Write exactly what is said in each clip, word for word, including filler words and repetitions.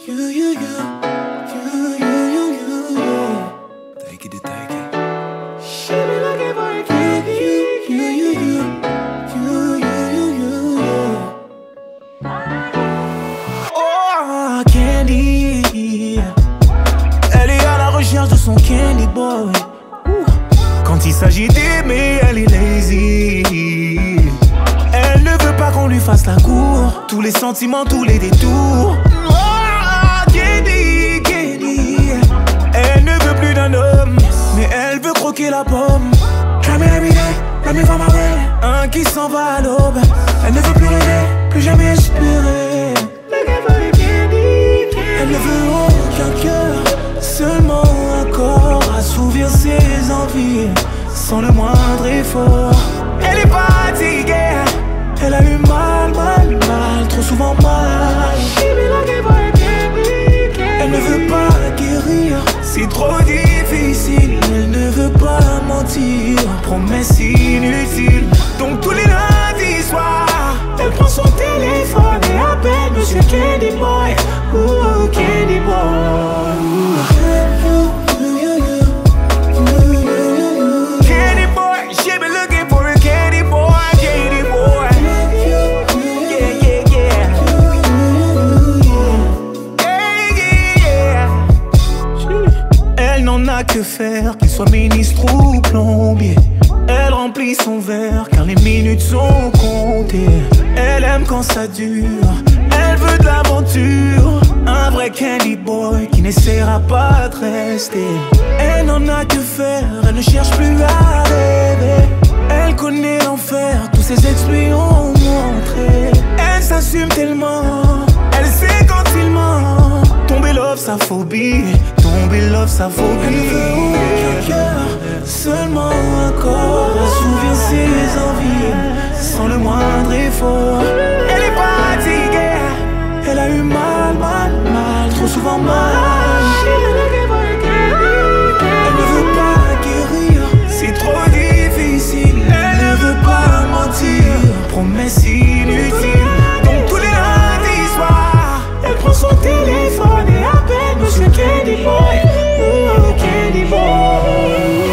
You, you, you, you, you, you, you, you. Take it, take it. She be looking for a candy. You, you, you, you, you, you, you. Oh, Candy. Elle est à la recherche de son Candy Boy. Quand il s'agit d'aimer, elle est lazy. Elle ne veut pas qu'on lui fasse la cour. Tous les sentiments, tous les détours. Oh, Candy, Candy. Elle ne veut plus d'un homme, mais elle veut croquer la pomme. Try me every day, let me find my way. Un qui s'en va à l'aube. Elle ne veut plus rêver, plus jamais espérer. Elle ne veut aucun cœur, seulement un corps. Assouvir ses envies, sans le moindre effort. Elle est fatiguée, elle a eu mal, mal, mal, trop souvent mal. Elle ne veut pas guérir, c'est trop difficile. Elle ne veut pas mentir, promesse inutile. Donc tous les lundis soirs, elle prend son téléphone et appelle Monsieur Candy Boy. Ooh, Candy Boy. Candy Boy, she been looking for a Candy Boy, Candy Boy. Yeah, yeah, yeah. Yeah, yeah. Elle n'en a que faire, qu'il soit ministre ou plombier. Elle remplit son verre car les minutes sont comptées. Elle aime quand ça dure, elle veut de l'aventure. Un vrai Candy Boy qui n'essaiera pas de rester. Elle n'en a que faire, elle ne cherche plus à rêver. Elle connaît l'enfer, tous ses ex lui ont montré. Elle s'assume tellement, elle sait quand il ment. Tomber love sa phobie, tomber love sa phobie. Elle ne veut aucun cœur, seulement un corps. Assouvir ses envies, sans le moindre effort. Elle est fatiguée, elle a eu mal, mal, mal, trop souvent mal. Elle ne veut pas guérir, c'est trop difficile. Elle ne veut pas mentir, promesse inutile. Donc tous les lundis soirs, elle prend son téléphone et appelle Monsieur Candy Boy. Ooh, Candy Boy.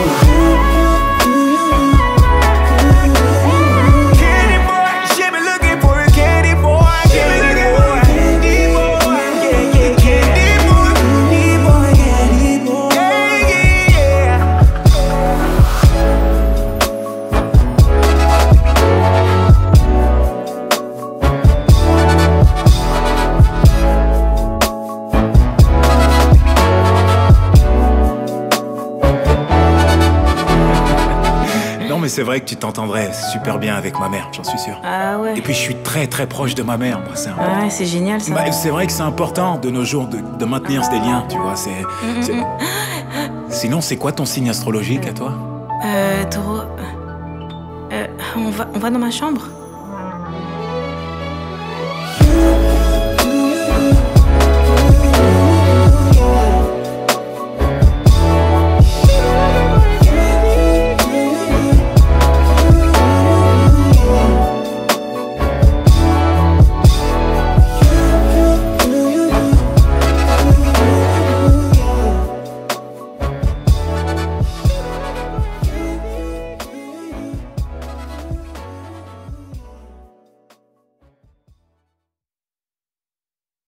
Mais c'est vrai que tu t'entendrais super bien avec ma mère, j'en suis sûr. Ah ouais. Et puis je suis très très proche de ma mère, moi, c'est important. Ah ouais, c'est génial ça. Bah, c'est vrai que c'est important de nos jours de, de maintenir des liens, tu vois. C'est, c'est... Sinon, c'est quoi ton signe astrologique à toi? Euh, taureau. Euh, on va, on va dans ma chambre?